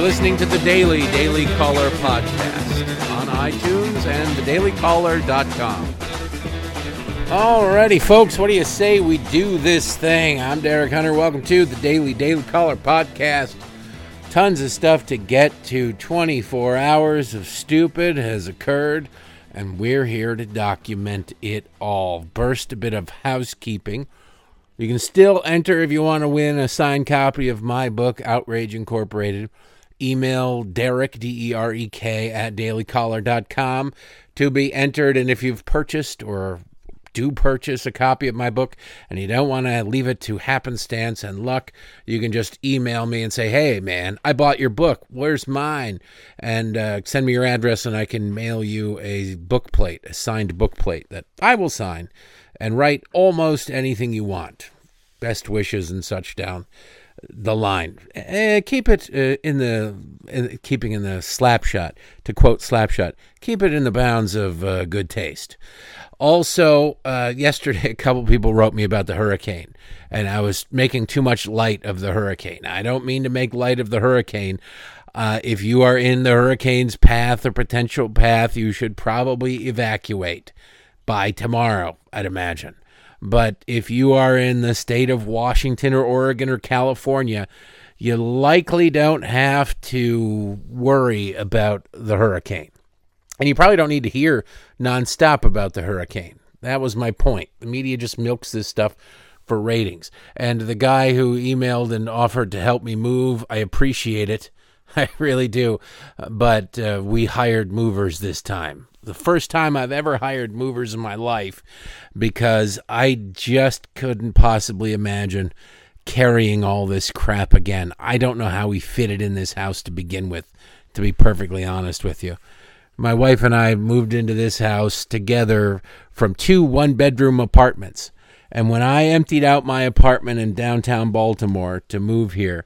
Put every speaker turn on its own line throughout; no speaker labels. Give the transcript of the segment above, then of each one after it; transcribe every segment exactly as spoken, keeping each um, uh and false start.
listening to the Daily Daily Caller podcast on iTunes and the daily caller dot com. Alrighty, folks, what do you say we do this thing? I'm Derek Hunter. Welcome to the Daily Daily Caller podcast. Tons of stuff to get to. twenty-four hours of stupid has occurred, and we're here to document it all. Burst a bit of housekeeping. You can still enter if you want to win a signed copy of my book, Outrage Incorporated. Email Derek, D E R E K, at daily caller dot com to be entered. And if you've purchased or do purchase a copy of my book and you don't want to leave it to happenstance and luck, you can just email me and say, hey, man, I bought your book. Where's mine? And uh, send me your address and I can mail you a book plate, a signed book plate that I will sign and write almost anything you want. Best wishes and such down the line. Uh, keep it uh, in the, in, keeping in the Slapshot, to quote Slapshot, keep it in the bounds of uh, good taste. Also, uh, yesterday, a couple people wrote me about the hurricane, and I was making too much light of the hurricane. I don't mean to make light of the hurricane. Uh, if you are in the hurricane's path or potential path, you should probably evacuate by tomorrow, I'd imagine. But if you are in the state of Washington or Oregon or California, you likely don't have to worry about the hurricane. And you probably don't need to hear nonstop about the hurricane. That was my point. The media just milks this stuff for ratings. And the guy who emailed and offered to help me move, I appreciate it. I really do. But uh, we hired movers this time. The first time I've ever hired movers in my life, because I just couldn't possibly imagine carrying all this crap again. I don't know how we fit it in this house to begin with, to be perfectly honest with you. My wife and I moved into this house together from two one-bedroom apartments. And when I emptied out my apartment in downtown Baltimore to move here,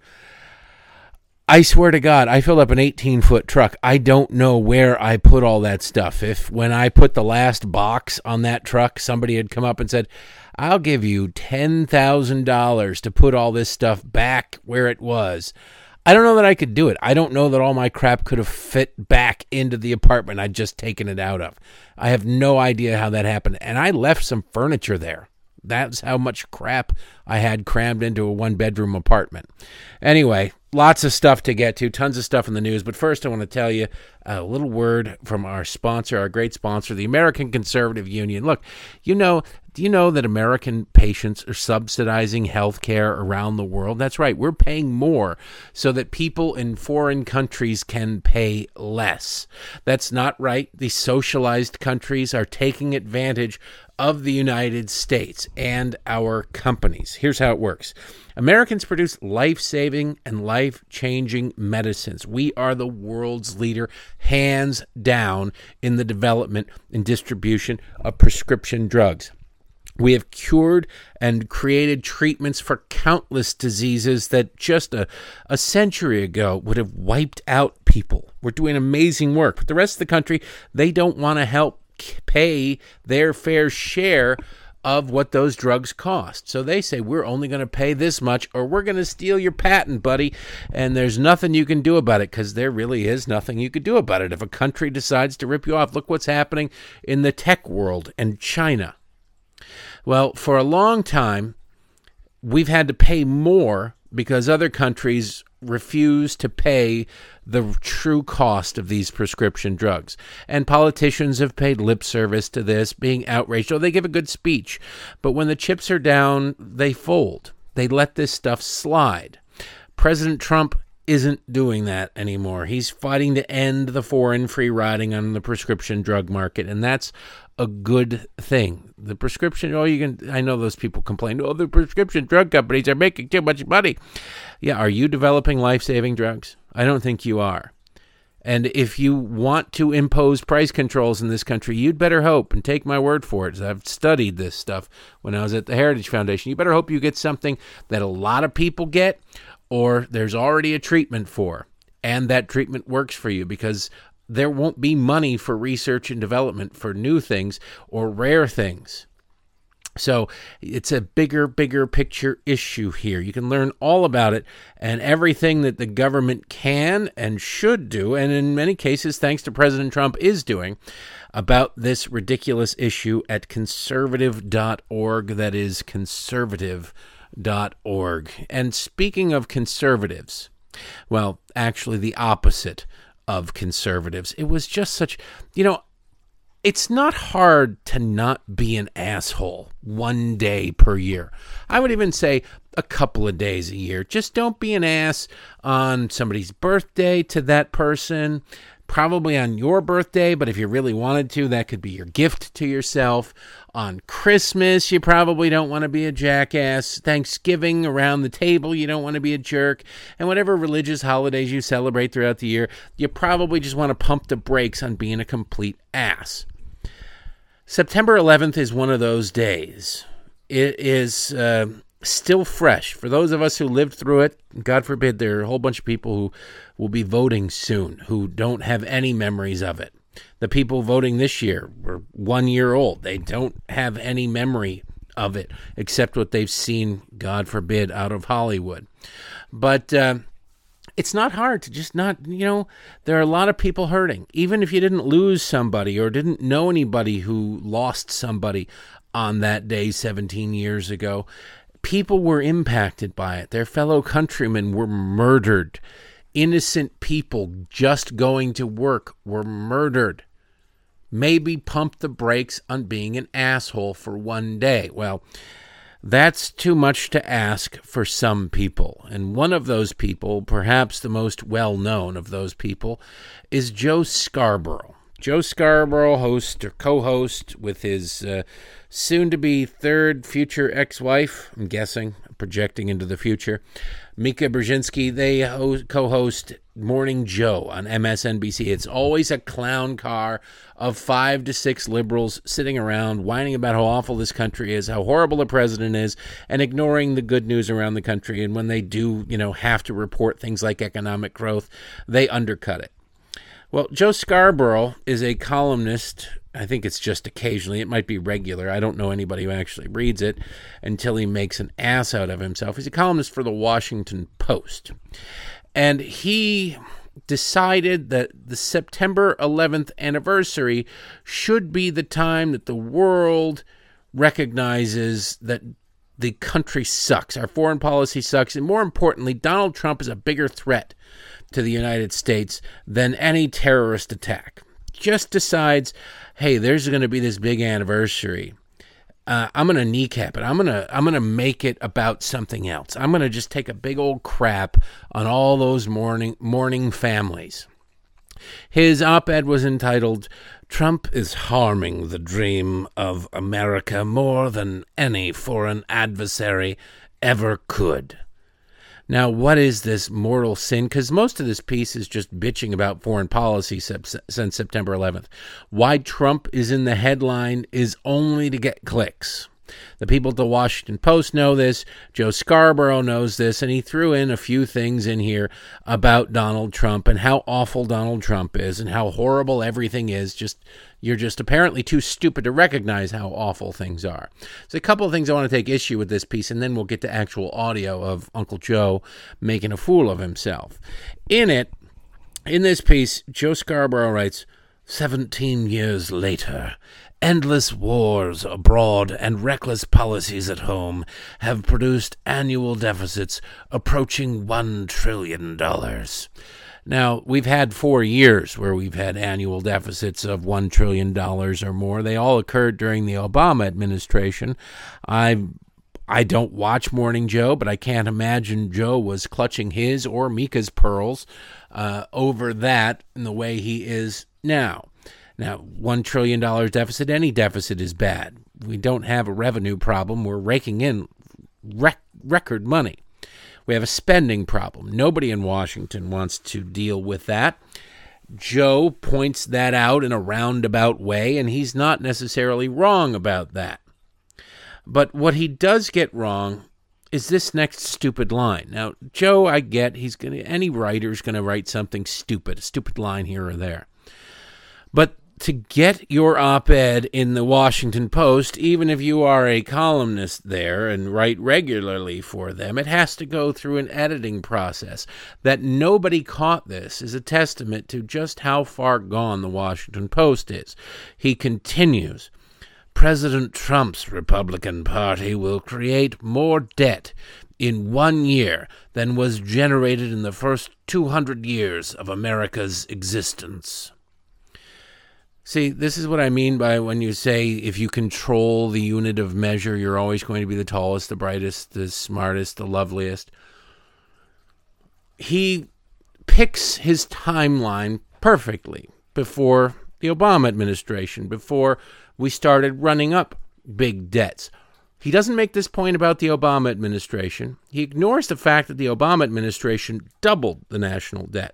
I swear to God, I filled up an eighteen-foot truck. I don't know where I put all that stuff. If when I put the last box on that truck, somebody had come up and said, I'll give you ten thousand dollars to put all this stuff back where it was. I don't know that I could do it. I don't know that all my crap could have fit back into the apartment I'd just taken it out of. I have no idea how that happened. And I left some furniture there. That's how much crap I had crammed into a one-bedroom apartment. Anyway, lots of stuff to get to, tons of stuff in the news. But first, I want to tell you a little word from our sponsor, our great sponsor, the American Conservative Union. Look, you know, do you know that American patients are subsidizing health care around the world? That's right. We're paying more so that people in foreign countries can pay less. That's not right. The socialized countries are taking advantage of the United States and our companies. Here's how it works. Americans produce life-saving and life-changing medicines. We are the world's leader, hands down, in the development and distribution of prescription drugs. We have cured and created treatments for countless diseases that just a, a century ago would have wiped out people. We're doing amazing work. But the rest of the country, they don't want to help pay their fair share of what those drugs cost. So they say, we're only going to pay this much or we're going to steal your patent, buddy. And there's nothing you can do about it, because there really is nothing you could do about it. If a country decides to rip you off, look what's happening in the tech world and China. Well, for a long time, we've had to pay more because other countries refuse to pay the true cost of these prescription drugs. And politicians have paid lip service to this, being outraged. Oh, they give a good speech. But when the chips are down, they fold. They let this stuff slide. President Trump isn't doing that anymore. He's fighting to end the foreign free riding on the prescription drug market, and that's a good thing. The prescription, oh, you can, I know those people complain, oh, the prescription drug companies are making too much money. Yeah, are you developing life-saving drugs? I don't think you are. And if you want to impose price controls in this country, you'd better hope, and take my word for it, I've studied this stuff when I was at the Heritage Foundation, you better hope you get something that a lot of people get, or there's already a treatment for, and that treatment works for you, because there won't be money for research and development for new things or rare things. So it's a bigger, bigger picture issue here. You can learn all about it and everything that the government can and should do, and in many cases, thanks to President Trump, is doing about this ridiculous issue at conservative dot org. That is conservative dot org. And speaking of conservatives, well, actually the opposite of conservatives. It was just such, you know, it's not hard to not be an asshole one day per year. I would even say a couple of days a year. Just don't be an ass on somebody's birthday to that person, probably on your birthday, but if you really wanted to, that could be your gift to yourself. On Christmas, you probably don't want to be a jackass. Thanksgiving, around the table, you don't want to be a jerk. And whatever religious holidays you celebrate throughout the year, you probably just want to pump the brakes on being a complete ass. September eleventh is one of those days. It is uh, still fresh. For those of us who lived through it, God forbid, there are a whole bunch of people who will be voting soon who don't have any memories of it. The people voting this year were one year old. They don't have any memory of it except what they've seen, God forbid, out of Hollywood. But uh, it's not hard to just not, you know, there are a lot of people hurting. Even if you didn't lose somebody or didn't know anybody who lost somebody on that day seventeen years ago, people were impacted by it. Their fellow countrymen were murdered. Innocent people just going to work were murdered. Maybe pump the brakes on being an asshole for one day. Well, that's too much to ask for some people. And one of those people, perhaps the most well-known of those people, is Joe Scarborough. Joe Scarborough, host or co-host with his uh, soon-to-be third future ex-wife, I'm guessing, projecting into the future, Mika Brzezinski. They ho- co-host Morning Joe on M S N B C. It's always a clown car of five to six liberals sitting around whining about how awful this country is, how horrible the president is, and ignoring the good news around the country. And when they do, you know, have to report things like economic growth, they undercut it. Well, Joe Scarborough is a columnist. I think it's just occasionally. It might be regular. I don't know anybody who actually reads it until he makes an ass out of himself. He's a columnist for the Washington Post. And he decided that the September eleventh anniversary should be the time that the world recognizes that the country sucks. Our foreign policy sucks. And more importantly, Donald Trump is a bigger threat to the United States than any terrorist attack. Just decides, hey, there's going to be this big anniversary. Uh, I'm going to kneecap it. I'm going to I'm going to make it about something else. I'm going to just take a big old crap on all those mourning mourning families. His op-ed was entitled, "Trump is harming the dream of America more than any foreign adversary ever could." Now, what is this mortal sin? Because most of this piece is just bitching about foreign policy since September eleventh. Why Trump is in the headline is only to get clicks. The people at the Washington Post know this. Joe Scarborough knows this, and he threw in a few things in here about Donald Trump and how awful Donald Trump is and how horrible everything is. Just you're just apparently too stupid to recognize how awful things are. So a couple of things I want to take issue with this piece, and then we'll get to actual audio of Uncle Joe making a fool of himself. In it, in this piece, Joe Scarborough writes, seventeen years later, endless wars abroad and reckless policies at home have produced annual deficits approaching one trillion dollars. Now, we've had four years where we've had annual deficits of one trillion dollars or more. They all occurred during the Obama administration. I I don't watch Morning Joe, but I can't imagine Joe was clutching his or Mika's pearls uh, over that in the way he is now. Now, one trillion dollars deficit, any deficit is bad. We don't have a revenue problem. We're raking in rec- record money. We have a spending problem. Nobody in Washington wants to deal with that. Joe points that out in a roundabout way, and he's not necessarily wrong about that. But what he does get wrong is this next stupid line. Now, Joe, I get, he's gonna any writer's going to write something stupid, a stupid line here or there. But to get your op-ed in the Washington Post, even if you are a columnist there and write regularly for them, it has to go through an editing process. That nobody caught this is a testament to just how far gone the Washington Post is. He continues, President Trump's Republican Party will create more debt in one year than was generated in the first two hundred years of America's existence. See, this is what I mean by when you say if you control the unit of measure, you're always going to be the tallest, the brightest, the smartest, the loveliest. He picks his timeline perfectly before the Obama administration, before we started running up big debts. He doesn't make this point about the Obama administration. He ignores the fact that the Obama administration doubled the national debt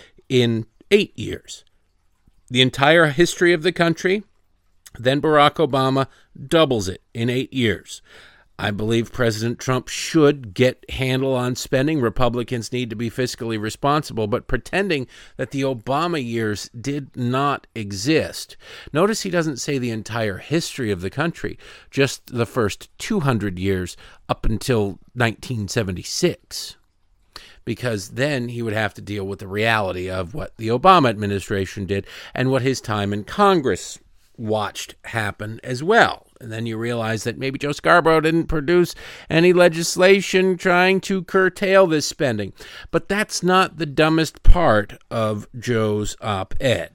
in eight years. The entire history of the country, then Barack Obama doubles it in eight years. I believe President Trump should get handle on spending. Republicans need to be fiscally responsible, but pretending that the Obama years did not exist. Notice he doesn't say the entire history of the country, just the first two hundred years up until nineteen seventy-six. Because then he would have to deal with the reality of what the Obama administration did and what his time in Congress watched happen as well. And then you realize that maybe Joe Scarborough didn't produce any legislation trying to curtail this spending. But that's not the dumbest part of Joe's op-ed.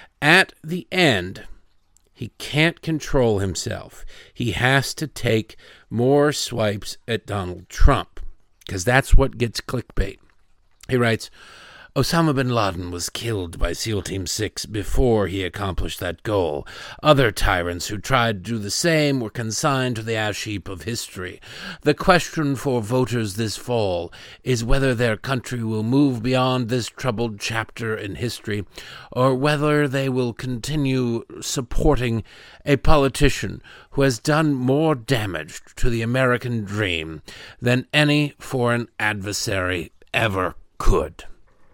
At the end, he can't control himself. He has to take more swipes at Donald Trump, because that's what gets clickbait. He writes, Osama bin Laden was killed by SEAL Team six before he accomplished that goal. Other tyrants who tried to do the same were consigned to the ash heap of history. The question for voters this fall is whether their country will move beyond this troubled chapter in history, or whether they will continue supporting a politician who has done more damage to the American dream than any foreign adversary ever could.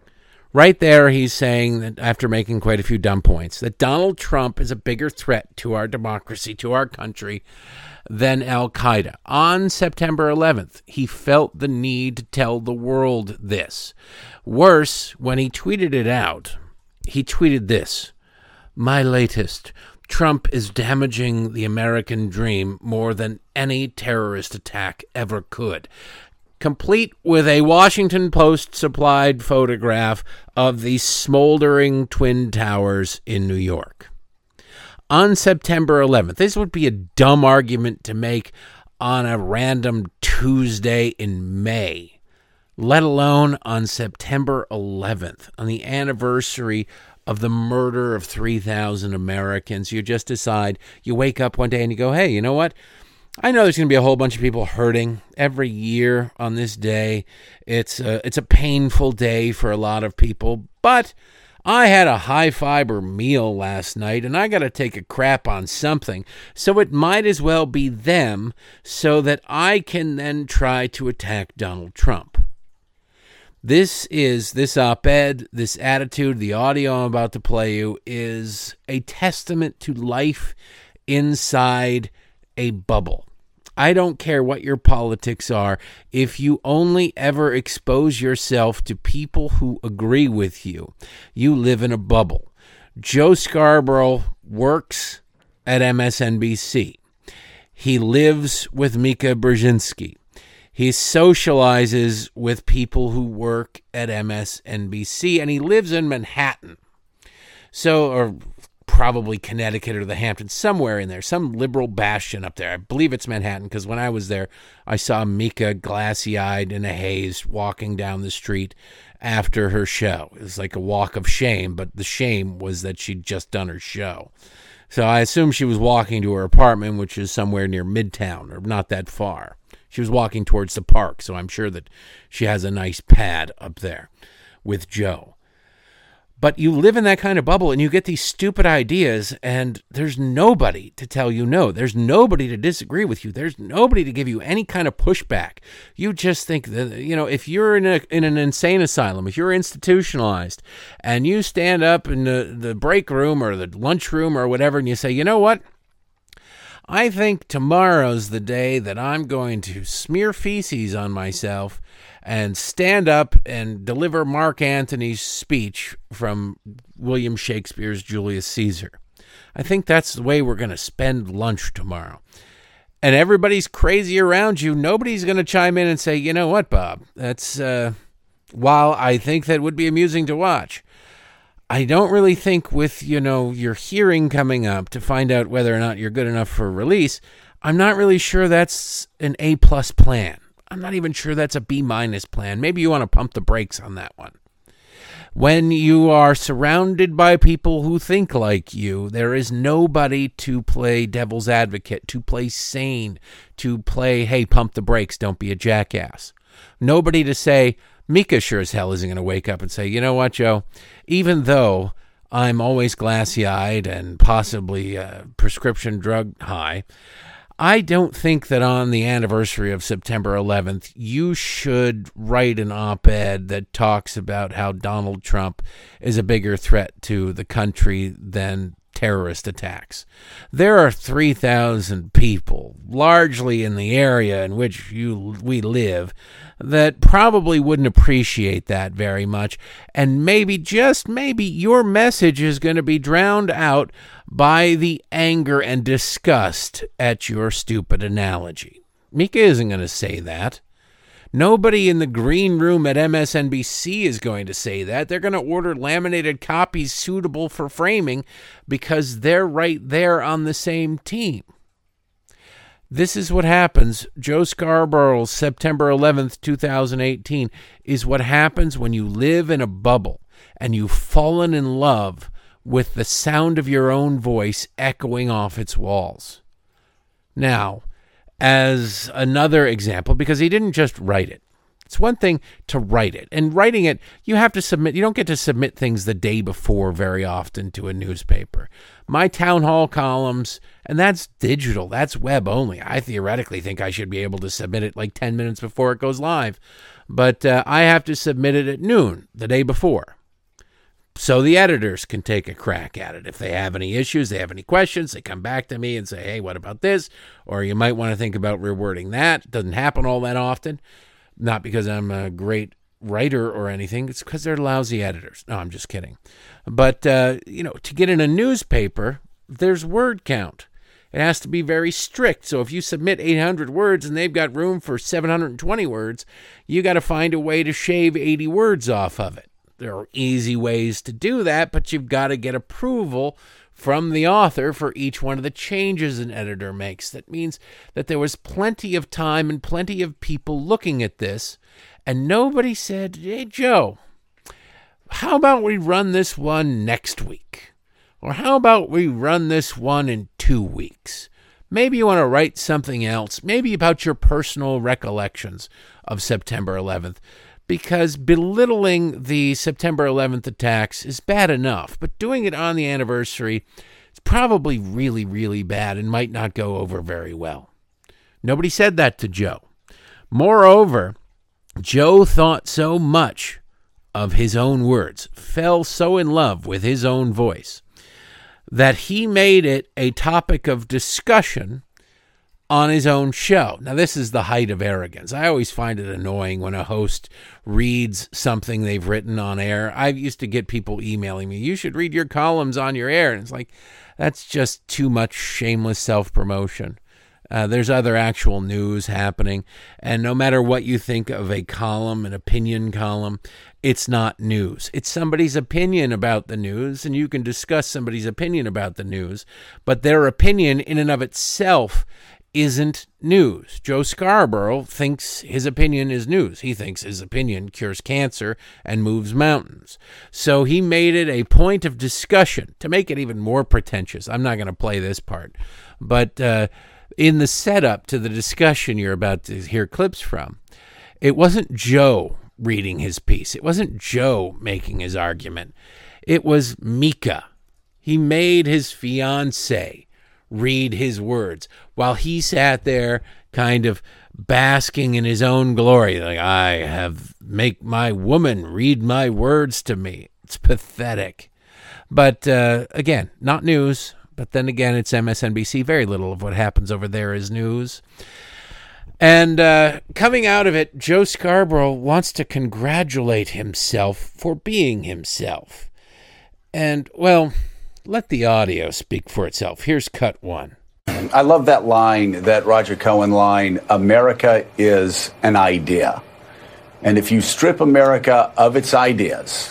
Right there, he's saying that after making quite a few dumb points, that Donald Trump is a bigger threat to our democracy, to our country, than Al-Qaeda. On September eleventh, he felt the need to tell the world this. Worse, when he tweeted it out, he tweeted this, "My latest, Trump is damaging the American dream more than any terrorist attack ever could." Complete with a Washington Post-supplied photograph of the smoldering Twin Towers in New York. On September eleventh, this would be a dumb argument to make on a random Tuesday in May, let alone on September eleventh, on the anniversary of the murder of three thousand Americans. You just decide, you wake up one day and you go, hey, you know what? I know there's going to be a whole bunch of people hurting every year on this day. It's a, it's a painful day for a lot of people, but I had a high-fiber meal last night, and I got to take a crap on something, so it might as well be them so that I can then try to attack Donald Trump. This is, this op-ed, this attitude, the audio I'm about to play you is a testament to life inside a bubble. I don't care what your politics are. If you only ever expose yourself to people who agree with you, you live in a bubble. Joe Scarborough works at M S N B C. He lives with Mika Brzezinski. He socializes with people who work at M S N B C, and he lives in Manhattan. So, or probably Connecticut or the Hamptons, somewhere in there, some liberal bastion up there. I believe it's Manhattan, because when I was there, I saw Mika glassy-eyed in a haze walking down the street after her show. It was like a walk of shame, but the shame was that she'd just done her show. So I assume she was walking to her apartment, which is somewhere near Midtown, or not that far. She was walking towards the park, so I'm sure that she has a nice pad up there with Joe. But you live in that kind of bubble and you get these stupid ideas and there's nobody to tell you no. There's nobody to disagree with you. There's nobody to give you any kind of pushback. You just think that, you know, if you're in a in an insane asylum, if you're institutionalized and you stand up in the, the break room or the lunchroom or whatever and you say, you know what? I think tomorrow's the day that I'm going to smear feces on myself and stand up and deliver Mark Antony's speech from William Shakespeare's Julius Caesar. I think that's the way we're going to spend lunch tomorrow. And everybody's crazy around you. Nobody's going to chime in and say, you know what, Bob, that's, uh, while I think that would be amusing to watch, I don't really think with, you know, your hearing coming up to find out whether or not you're good enough for release, I'm not really sure that's an A-plus plan. I'm not even sure that's a B-minus plan. Maybe you want to pump the brakes on that one. When you are surrounded by people who think like you, there is nobody to play devil's advocate, to play sane, to play, hey, pump the brakes, don't be a jackass. Nobody to say, Mika sure as hell isn't going to wake up and say, you know what, Joe, even though I'm always glassy-eyed and possibly uh, prescription drug high, I don't think that on the anniversary of September eleventh, you should write an op-ed that talks about how Donald Trump is a bigger threat to the country than terrorist attacks. There are three thousand people, largely in the area in which you we live, that probably wouldn't appreciate that very much. And maybe, just maybe, your message is going to be drowned out by the anger and disgust at your stupid analogy. Mika isn't going to say that. Nobody in the green room at M S N B C is going to say that. They're going to order laminated copies suitable for framing because they're right there on the same team. This is what happens. Joe Scarborough's September eleventh, twenty eighteen is what happens when you live in a bubble and you've fallen in love with the sound of your own voice echoing off its walls. Now, as another example, because he didn't just write it. It's one thing to write it. And writing it, you have to submit. You don't get to submit things the day before very often to a newspaper. My town hall columns, and that's digital. That's web only. I theoretically think I should be able to submit it like ten minutes before it goes live. But uh, I have to submit it at noon the day before. So the editors can take a crack at it. If they have any issues, they have any questions, they come back to me and say, hey, what about this? Or you might want to think about rewording that. It doesn't happen all that often. Not because I'm a great writer or anything. It's because they're lousy editors. No, I'm just kidding. But, uh, you know, to get in a newspaper, there's word count. It has to be very strict. So if you submit eight hundred words and they've got room for seven hundred twenty words, you got to find a way to shave eighty words off of it. There are easy ways to do that, but you've got to get approval from the author for each one of the changes an editor makes. That means that there was plenty of time and plenty of people looking at this, and nobody said, hey, Joe, how about we run this one next week? Or how about we run this one in two weeks? Maybe you want to write something else, maybe about your personal recollections of September eleventh. Because belittling the September eleventh attacks is bad enough, but doing it on the anniversary is probably really, really bad and might not go over very well. Nobody said that to Joe. Moreover, Joe thought so much of his own words, fell so in love with his own voice, that he made it a topic of discussion on his own show. Now, this is the height of arrogance. I always find it annoying when a host reads something they've written on air. I used to get people emailing me, you should read your columns on your air. And it's like, that's just too much shameless self-promotion. Uh, there's other actual news happening. And no matter what you think of a column, an opinion column, it's not news. It's somebody's opinion about the news, and you can discuss somebody's opinion about the news. But their opinion in and of itself isn't news. Joe Scarborough thinks his opinion is news. He thinks his opinion cures cancer and moves mountains. So he made it a point of discussion to make it even more pretentious. I'm not going to play this part. But uh, in the setup to the discussion you're about to hear clips from, it wasn't Joe reading his piece. It wasn't Joe making his argument. It was Mika. He made his fiancée read his words while he sat there kind of basking in his own glory. Like, I have make my woman read my words to me. It's pathetic. But uh, again, not news. But then again, it's M S N B C. Very little of what happens over there is news. And uh, coming out of it, Joe Scarborough wants to congratulate himself for being himself. And, well, let the audio speak for itself. Here's cut one.
I love that line, that Roger Cohen line, America is an idea. And if you strip America of its ideas,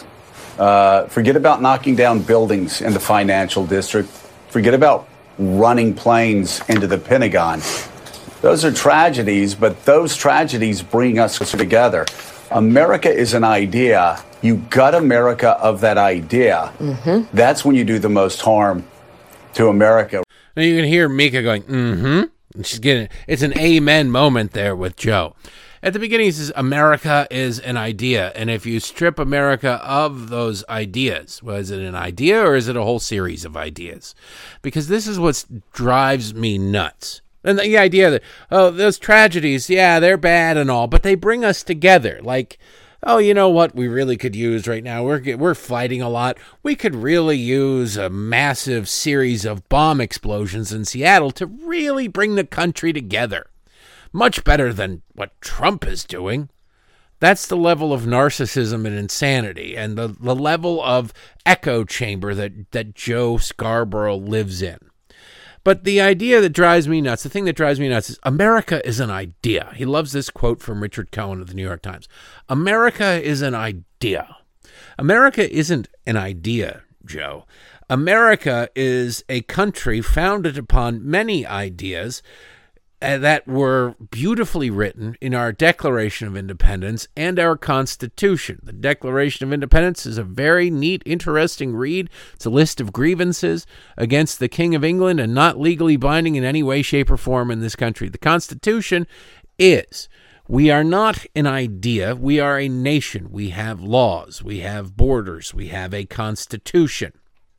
uh, forget about knocking down buildings in the financial district, forget about running planes into the Pentagon. Those are tragedies, but those tragedies bring us together. America is an idea. You gut America of that idea. Mm-hmm. That's when you do the most harm to America.
Now you can hear Mika going, mm-hmm. And she's getting, it's an amen moment there with Joe. At the beginning, he says, America is an idea. And if you strip America of those ideas, well, is it an idea or is it a whole series of ideas? Because this is what drives me nuts. And the idea that, oh, those tragedies, yeah, they're bad and all, but they bring us together. Like, oh, you know what we really could use right now? We're we're fighting a lot. We could really use a massive series of bomb explosions in Seattle to really bring the country together. Much better than what Trump is doing. That's the level of narcissism and insanity and the, the level of echo chamber that, that Joe Scarborough lives in. But the idea that drives me nuts, the thing that drives me nuts is America is an idea. He loves this quote from Richard Cohen of the New York Times. America is an idea. America isn't an idea, Joe. America is a country founded upon many ideas that were beautifully written in our Declaration of Independence and our Constitution. The Declaration of Independence is a very neat, interesting read. It's a list of grievances against the King of England and not legally binding in any way, shape, or form in this country. The Constitution is. We are not an idea. We are a nation. We have laws. We have borders. We have a Constitution.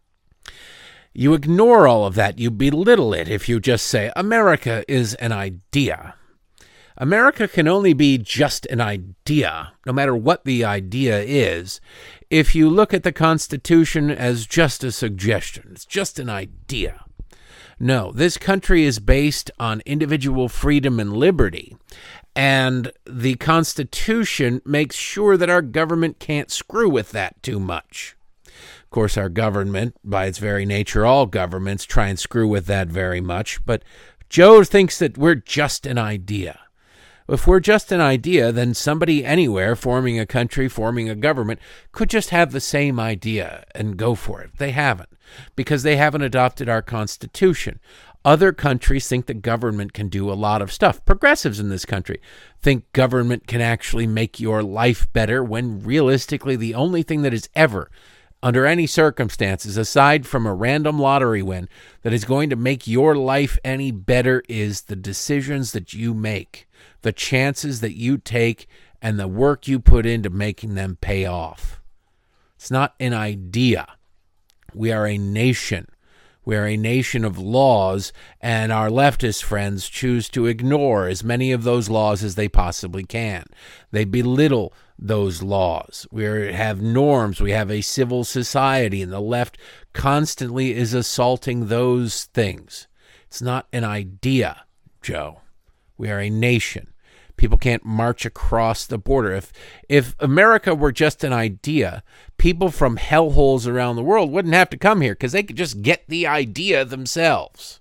You ignore all of that. You belittle it if you just say, America is an idea. America can only be just an idea, no matter what the idea is, if you look at the Constitution as just a suggestion. It's just an idea. No, this country is based on individual freedom and liberty, and the Constitution makes sure that our government can't screw with that too much. Of course, our government, by its very nature, all governments try and screw with that very much. But Joe thinks that we're just an idea. If we're just an idea, then somebody anywhere forming a country, forming a government, could just have the same idea and go for it. They haven't, because they haven't adopted our Constitution. Other countries think that government can do a lot of stuff. Progressives in this country think government can actually make your life better, when realistically the only thing that is ever, under any circumstances, aside from a random lottery win, that is going to make your life any better is the decisions that you make, the chances that you take, and the work you put into making them pay off. It's not an idea. We are a nation. We are a nation of laws, and our leftist friends choose to ignore as many of those laws as they possibly can. They belittle those laws. We have norms. We have a civil society, and the left constantly is assaulting those things. It's not an idea, Joe. We are a nation. People can't march across the border. If if America were just an idea, people from hellholes around the world wouldn't have to come here because they could just get the idea themselves.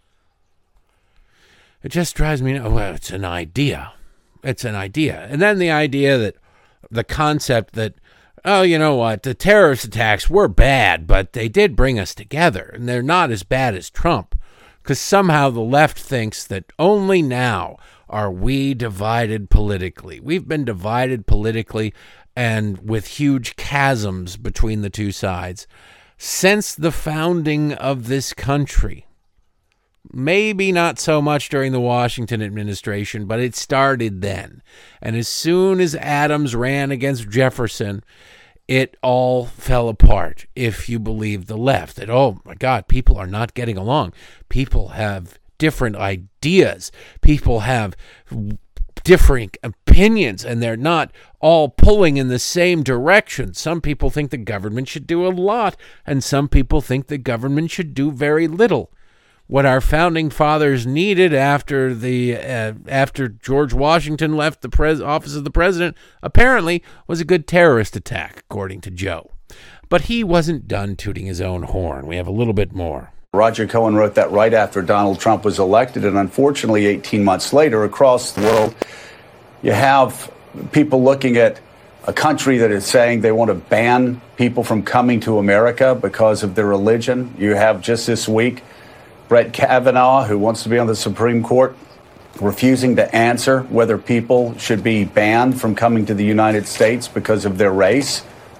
It just drives me nuts. Well, it's an idea. It's an idea. And then the idea that the concept that, oh, you know what, the terrorist attacks were bad, but they did bring us together, and they're not as bad as Trump, because somehow the left thinks that only now are we divided politically. We've been divided politically and with huge chasms between the two sides since the founding of this country. Maybe not so much during the Washington administration, but it started then. And as soon as Adams ran against Jefferson, it all fell apart if you believe the left. That, oh my God, people are not getting along. People have different ideas. People have differing opinions, and they're not all pulling in the same direction. Some people think the government should do a lot, and some people think the government should do very little. What our founding fathers needed after the uh, after George Washington left the pres- office of the president, apparently, was a good terrorist attack, according to Joe. But he wasn't done tooting his own horn. We have a little bit more.
Roger Cohen wrote that right after Donald Trump was elected, and unfortunately, eighteen months later, across the world, you have people looking at a country that is saying they want to ban people from coming to America because of their religion. You have just this week Brett Kavanaugh, who wants to be on the Supreme Court, refusing to answer whether people should be banned from coming to the United States because of their race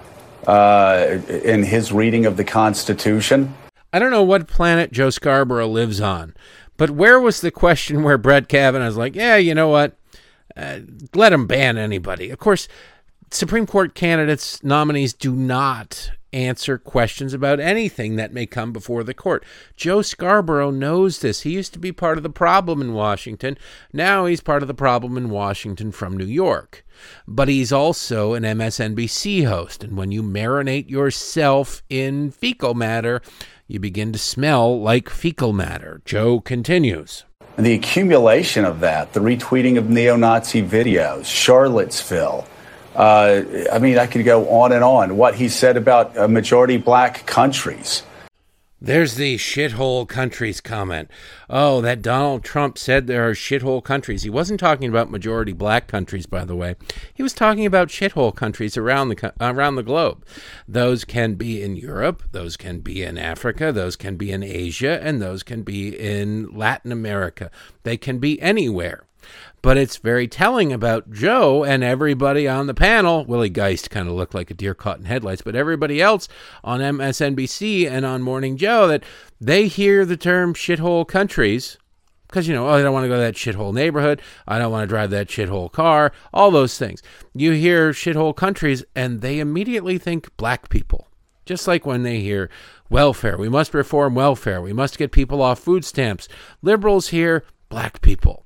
uh, in his reading of the Constitution.
I don't know what planet Joe Scarborough lives on, but where was the question where Brett Kavanaugh was like, yeah, you know what, uh, let him ban anybody? Of course, Supreme Court candidates, nominees do not answer questions about anything that may come before the court. Joe Scarborough knows this. He used to be part of the problem in Washington. Now he's part of the problem in Washington from New York. But he's also an M S N B C host. And when you marinate yourself in fecal matter, you begin to smell like fecal matter. Joe continues.
And the accumulation of that, the retweeting of neo-Nazi videos, Charlottesville, Uh, I mean, I could go on and on. What he said about uh, majority black countries.
There's the shithole countries comment. Oh, that Donald Trump said there are shithole countries. He wasn't talking about majority black countries, by the way. He was talking about shithole countries around the around the globe. Those can be in Europe, those can be in Africa, those can be in Asia, and those can be in Latin America. They can be anywhere. But it's very telling about Joe and everybody on the panel. Willie Geist kind of looked like a deer caught in headlights, but everybody else on M S N B C and on Morning Joe, that they hear the term shithole countries because, you know, oh, I don't want to go to that shithole neighborhood. I don't want to drive that shithole car, all those things. You hear shithole countries and they immediately think black people. Just like when they hear welfare, we must reform welfare. We must get people off food stamps. Liberals hear black people.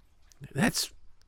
That's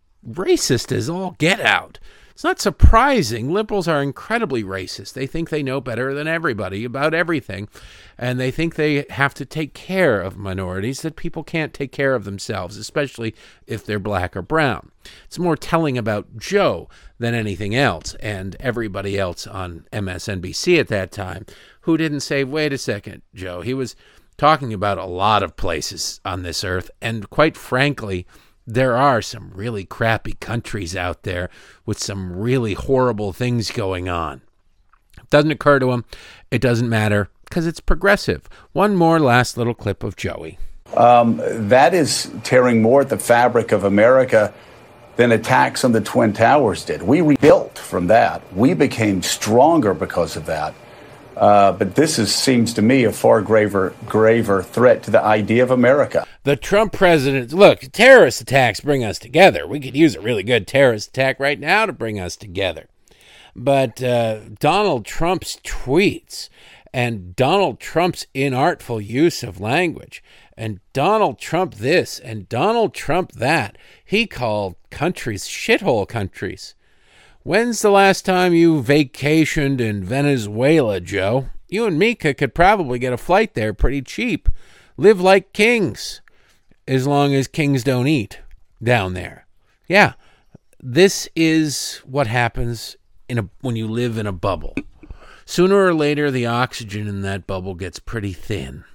racist as all get out. It's not surprising. Liberals are incredibly racist. They think they know better than everybody about everything, and they think they have to take care of minorities that people can't take care of themselves, especially if they're black or brown. It's more telling about Joe than anything else, and everybody else on M S N B C at that time who didn't say, wait a second, Joe. He was talking about a lot of places on this earth, and quite frankly, there are some really crappy countries out there with some really horrible things going on. It doesn't occur to him. It doesn't matter because it's progressive. One more last little clip of Joey.
Um, that is tearing more at the fabric of America than attacks on the Twin Towers did. We rebuilt from that. We became stronger because of that. Uh, but this is, seems to me, a far graver, graver threat to the idea of America.
The Trump president, look, terrorist attacks bring us together. We could use a really good terrorist attack right now to bring us together. But uh, Donald Trump's tweets and Donald Trump's inartful use of language and Donald Trump this and Donald Trump that, he called countries shithole countries. When's the last time you vacationed in Venezuela, Joe? You and Mika could probably get a flight there pretty cheap. Live like kings, as long as kings don't eat down there. Yeah, this is what happens in a when you live in a bubble. Sooner or later, the oxygen in that bubble gets pretty thin,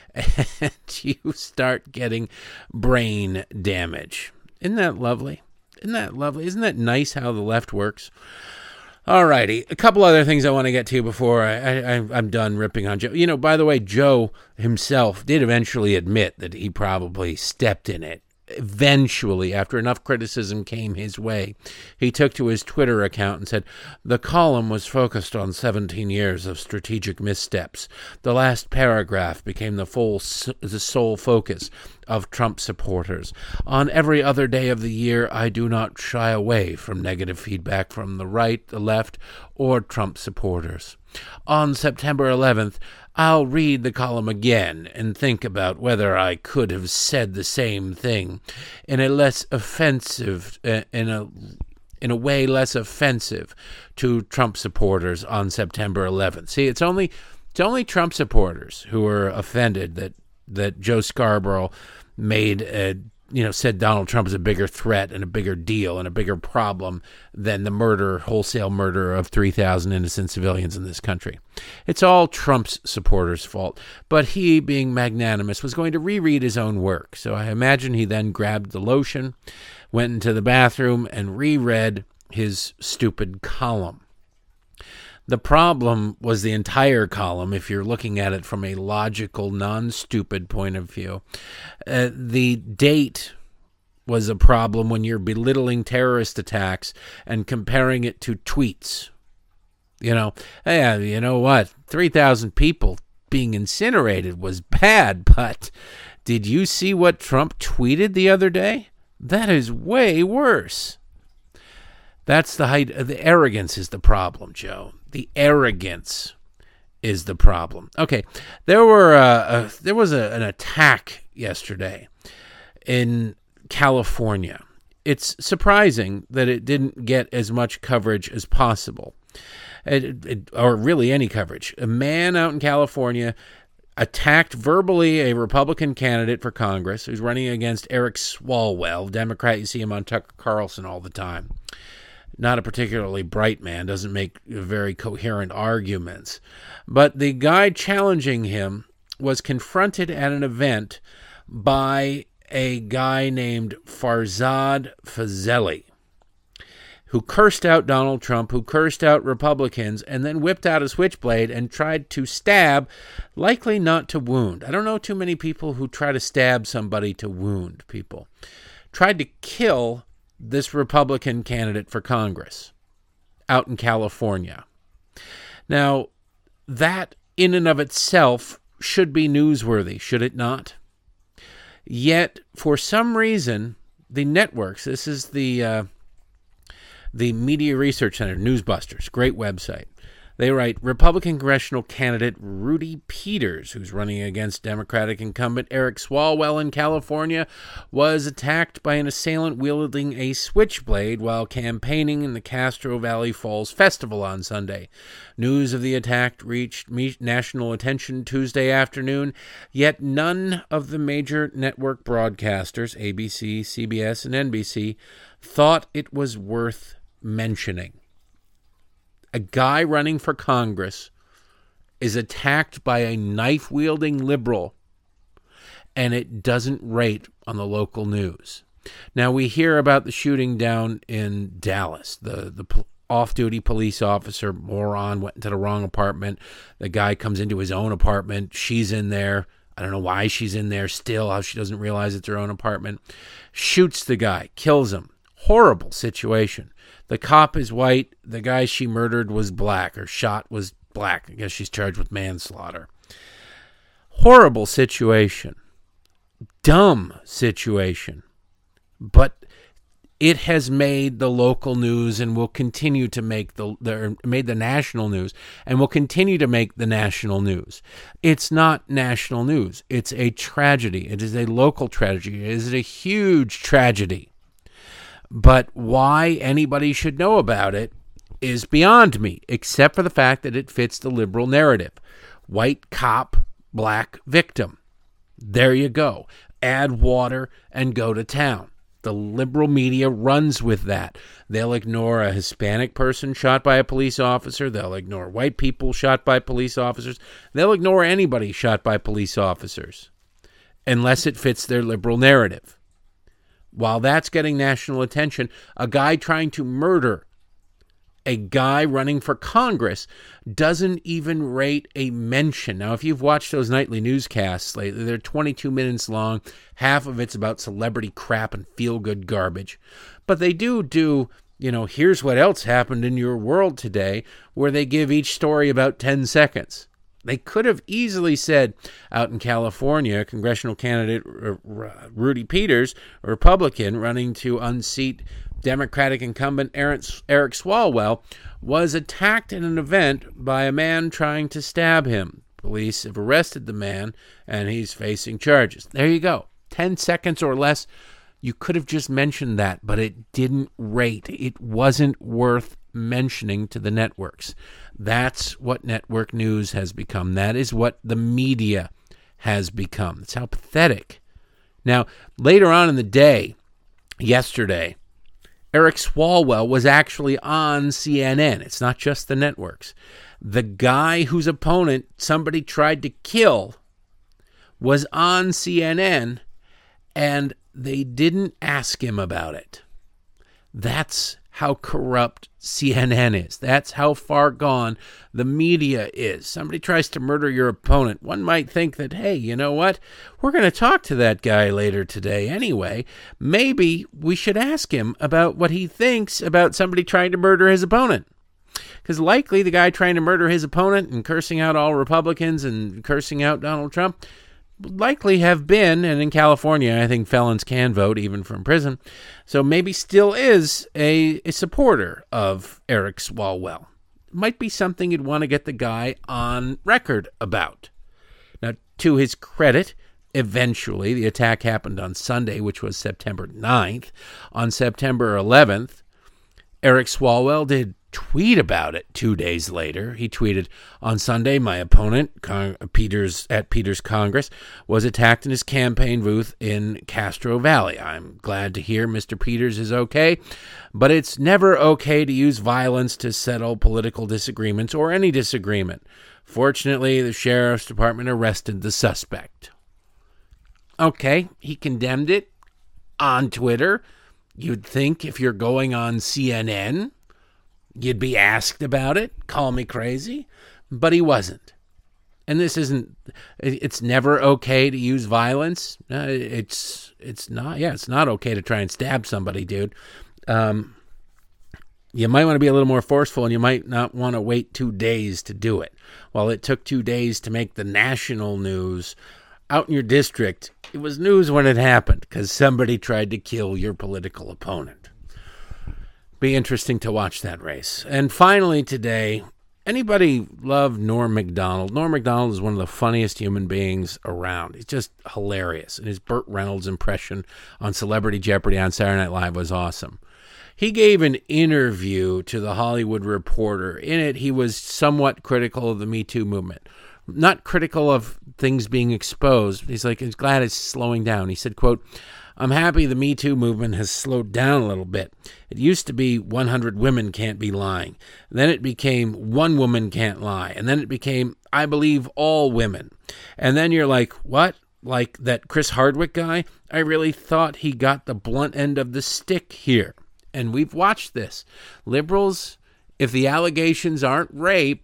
and you start getting brain damage. Isn't that lovely? Isn't that lovely? Isn't that nice how the left works? All righty. A couple other things I want to get to before I, I, I'm done ripping on Joe. You know, by the way, Joe himself did eventually admit that he probably stepped in it eventually, after enough criticism came his way, he took to his Twitter account and said, "The column was focused on seventeen years of strategic missteps. The last paragraph became the full, the sole focus of Trump supporters. On every other day of the year, I do not shy away from negative feedback from the right, the left, or Trump supporters. On September eleventh, I'll read the column again and think about whether I could have said the same thing in a less offensive, uh, in a in a way less offensive to Trump supporters on September eleventh." See, it's only it's only Trump supporters who are offended that that Joe Scarborough made a you know, said Donald Trump is a bigger threat and a bigger deal and a bigger problem than the murder, wholesale murder of three thousand innocent civilians in this country. It's all Trump's supporters' fault. But he, being magnanimous, was going to reread his own work. So I imagine he then grabbed the lotion, went into the bathroom, and reread his stupid column. The problem was the entire column, if you're looking at it from a logical, non-stupid point of view. Uh, the date was a problem when you're belittling terrorist attacks and comparing it to tweets. You know, hey, you know what? three thousand people being incinerated was bad, but did you see what Trump tweeted the other day? That is way worse. That's the height of the arrogance is the problem, Joe. The arrogance is the problem. Okay, there were uh, a, there was a, an attack yesterday in California. It's surprising that it didn't get as much coverage as possible, it, it, or really any coverage. A man out in California attacked verbally a Republican candidate for Congress who's running against Eric Swalwell, Democrat. You see him on Tucker Carlson all the time. Not a particularly bright man, doesn't make very coherent arguments. But the guy challenging him was confronted at an event by a guy named Farzad Fazeli, who cursed out Donald Trump, who cursed out Republicans, and then whipped out a switchblade and tried to stab, likely not to wound. I don't know too many people who try to stab somebody to wound people. Tried to kill this Republican candidate for Congress out in California. Now, that in and of itself should be newsworthy, should it not? Yet, for some reason, the networks, this is the uh, the Media Research Center, Newsbusters, great website. They write, Republican congressional candidate Rudy Peters, who's running against Democratic incumbent Eric Swalwell in California, was attacked by an assailant wielding a switchblade while campaigning in the Castro Valley Falls Festival on Sunday. News of the attack reached national attention Tuesday afternoon, yet none of the major network broadcasters, A B C, C B S, and N B C, thought it was worth mentioning. A guy running for Congress is attacked by a knife-wielding liberal, and it doesn't rate on the local news. Now, we hear about the shooting down in Dallas. The, the off-duty police officer, moron, went into the wrong apartment. The guy comes into his own apartment. She's in there. I don't know why she's in there still, how she doesn't realize it's her own apartment. Shoots the guy, kills him. Horrible situation. The cop is white. The guy she murdered was black, or shot was black. I guess she's charged with manslaughter. Horrible situation. Dumb situation. But it has made the local news and will continue to make the, the made the national news and will continue to make the national news. It's not national news. It's a tragedy. It is a local tragedy. It is a huge tragedy. But why anybody should know about it is beyond me, except for the fact that it fits the liberal narrative. White cop, black victim. There you go. Add water and go to town. The liberal media runs with that. They'll ignore a Hispanic person shot by a police officer. They'll ignore white people shot by police officers. They'll ignore anybody shot by police officers, unless it fits their liberal narrative. While that's getting national attention, a guy trying to murder a guy running for Congress doesn't even rate a mention. Now, if you've watched those nightly newscasts lately, they're twenty-two minutes long. Half of it's about celebrity crap and feel-good garbage. But they do do, you know, here's what else happened in your world today, where they give each story about ten seconds. They could have easily said, out in California, congressional candidate Rudy Peters, a Republican running to unseat Democratic incumbent Eric Swalwell, was attacked in an event by a man trying to stab him. Police have arrested the man, and he's facing charges. There you go. Ten seconds or less. You could have just mentioned that, but it didn't rate. It wasn't worth mentioning to the networks. That's what network news has become. That is what the media has become. That's how pathetic. Now, later on in the day, yesterday, Eric Swalwell was actually on C N N. It's not just the networks. The guy whose opponent somebody tried to kill was on C N N, and they didn't ask him about it. That's how corrupt C N N is. That's how far gone the media is. Somebody tries to murder your opponent. One might think that, hey, you know what? We're going to talk to that guy later today anyway. Maybe we should ask him about what he thinks about somebody trying to murder his opponent. Because likely the guy trying to murder his opponent and cursing out all Republicans and cursing out Donald Trump likely have been, and in California, I think felons can vote even from prison, so maybe still is a, a supporter of Eric Swalwell. Might be something you'd want to get the guy on record about. Now, to his credit, eventually, the attack happened on Sunday, which was September ninth. On September eleventh, Eric Swalwell did tweet about it two days later. He tweeted, on Sunday, my opponent, Con- Peters at Peters Congress, was attacked in his campaign booth in Castro Valley. I'm glad to hear Mister Peters is okay, but it's never okay to use violence to settle political disagreements or any disagreement. Fortunately, the sheriff's department arrested the suspect. Okay, he condemned it on Twitter. You'd think if you're going on C N N, you'd be asked about it, call me crazy, but he wasn't. And this isn't, it's never okay to use violence. Uh, it's, it's not, yeah, it's not okay to try and stab somebody, dude. Um, you might want to be a little more forceful, and you might not want to wait two days to do it. While it took two days to make the national news, out in your district, it was news when it happened because somebody tried to kill your political opponent. Be interesting to watch that race. And finally today, anybody love Norm Macdonald? Norm Macdonald is one of the funniest human beings around. He's just hilarious. And his Burt Reynolds impression on Celebrity Jeopardy on Saturday Night Live was awesome. He gave an interview to The Hollywood Reporter. In it, he was somewhat critical of the Me Too movement. Not critical of things being exposed. He's like, he's glad it's slowing down. He said, quote, I'm happy the Me Too movement has slowed down a little bit. It used to be one hundred women can't be lying. Then it became one woman can't lie. And then it became, I believe all women. And then you're like, what? Like that Chris Hardwick guy? I really thought he got the blunt end of the stick here. And we've watched this. Liberals, if the allegations aren't rape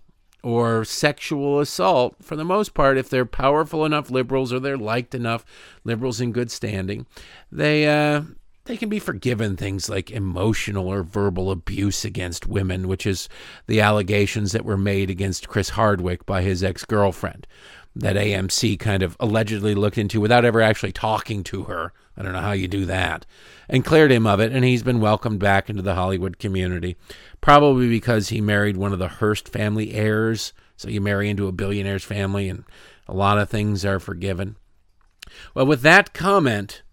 or sexual assault, for the most part, if they're powerful enough liberals or they're liked enough liberals in good standing, they uh, they can be forgiven things like emotional or verbal abuse against women, which is the allegations that were made against Chris Hardwick by his ex-girlfriend that A M C kind of allegedly looked into without ever actually talking to her. I don't know how you do that. And cleared him of it, and he's been welcomed back into the Hollywood community, probably because he married one of the Hearst family heirs. So you marry into a billionaire's family, and a lot of things are forgiven. Well, with that comment,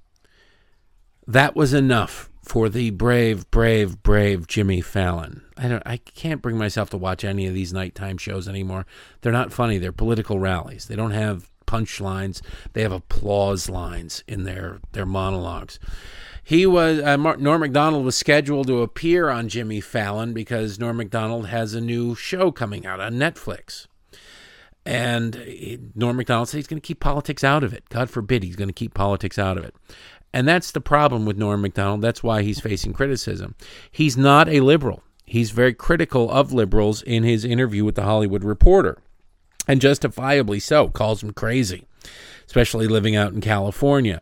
that was enough for the brave, brave, brave Jimmy Fallon. I don't. I can't bring myself to watch any of these nighttime shows anymore. They're not funny. They're political rallies. They don't have punchlines. They have applause lines in their, their monologues. He was uh, Norm Macdonald was scheduled to appear on Jimmy Fallon because Norm Macdonald has a new show coming out on Netflix. And he, Norm Macdonald said he's going to keep politics out of it. God forbid he's going to keep politics out of it. And that's the problem with Norm Macdonald. That's why he's facing criticism. He's not a liberal. he's very critical of liberals in his interview with The Hollywood Reporter, and justifiably so, calls them crazy, especially living out in California.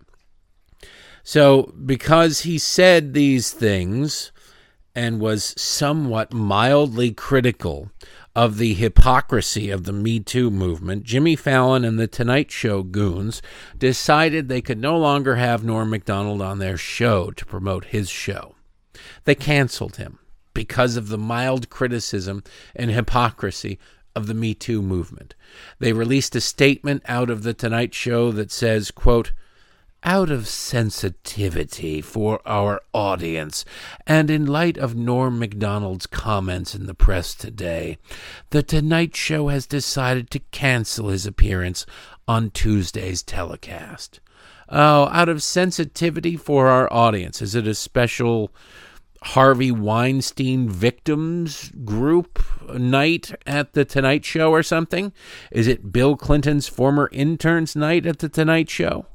So because he said these things and was somewhat mildly critical of the hypocrisy of the Me Too movement, Jimmy Fallon and the Tonight Show goons decided they could no longer have Norm Macdonald on their show to promote his show. They canceled him because of the mild criticism and hypocrisy of the Me Too movement. They released a statement out of the Tonight Show that says, quote, "Out of sensitivity for our audience, and in light of Norm Macdonald's comments in the press today, the Tonight Show has decided to cancel his appearance on Tuesday's telecast." Oh, out of sensitivity for our audience. Is it a special Harvey Weinstein victims group night at the Tonight Show or something? Is it Bill Clinton's former interns night at the Tonight Show?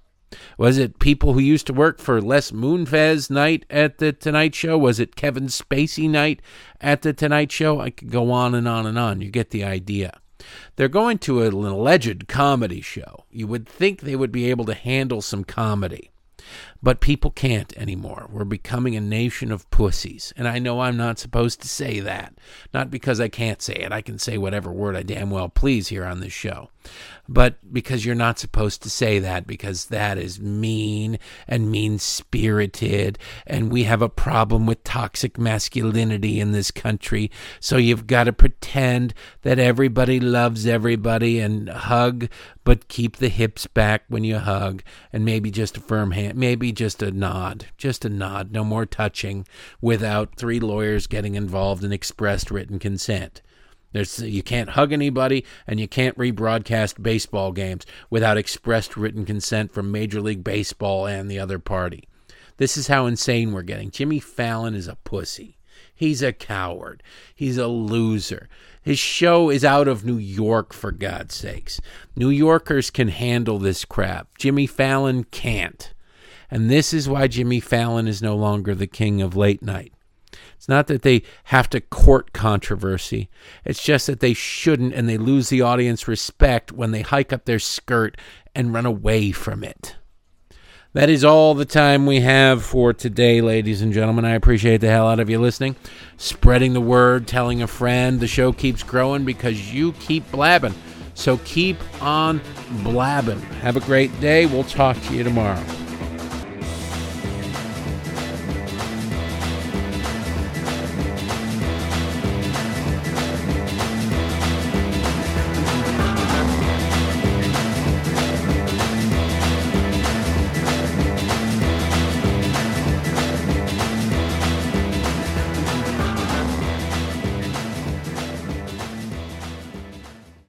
Was it people who used to work for Les Moonves night at the Tonight Show? Was it Kevin Spacey night at the Tonight Show? I could go on and on and on. You get the idea. They're going to an alleged comedy show. You would think they would be able to handle some comedy. But people can't anymore. We're becoming a nation of pussies. And I know I'm not supposed to say that. Not because I can't say it. I can say whatever word I damn well please here on this show. But because you're not supposed to say that, because that is mean and mean-spirited, and we have a problem with toxic masculinity in this country, so you've got to pretend that everybody loves everybody and hug, but keep the hips back when you hug, and maybe just a firm hand, maybe just a nod, just a nod, no more touching without three lawyers getting involved in expressed written consent. There's, you can't hug anybody, and you can't rebroadcast baseball games without expressed written consent from Major League Baseball and the other party. This is how insane we're getting. Jimmy Fallon is a pussy. He's a coward. He's a loser. His show is out of New York, for God's sakes. New Yorkers can handle this crap. Jimmy Fallon can't. And this is why Jimmy Fallon is no longer the king of late night. It's not that they have to court controversy. It's just that they shouldn't, and they lose the audience respect when they hike up their skirt and run away from it. That is all the time we have for today, ladies and gentlemen. I appreciate the hell out of you listening, spreading the word, telling a friend. The show keeps growing because you keep blabbing. So keep on blabbing. Have a great day. We'll talk to you tomorrow.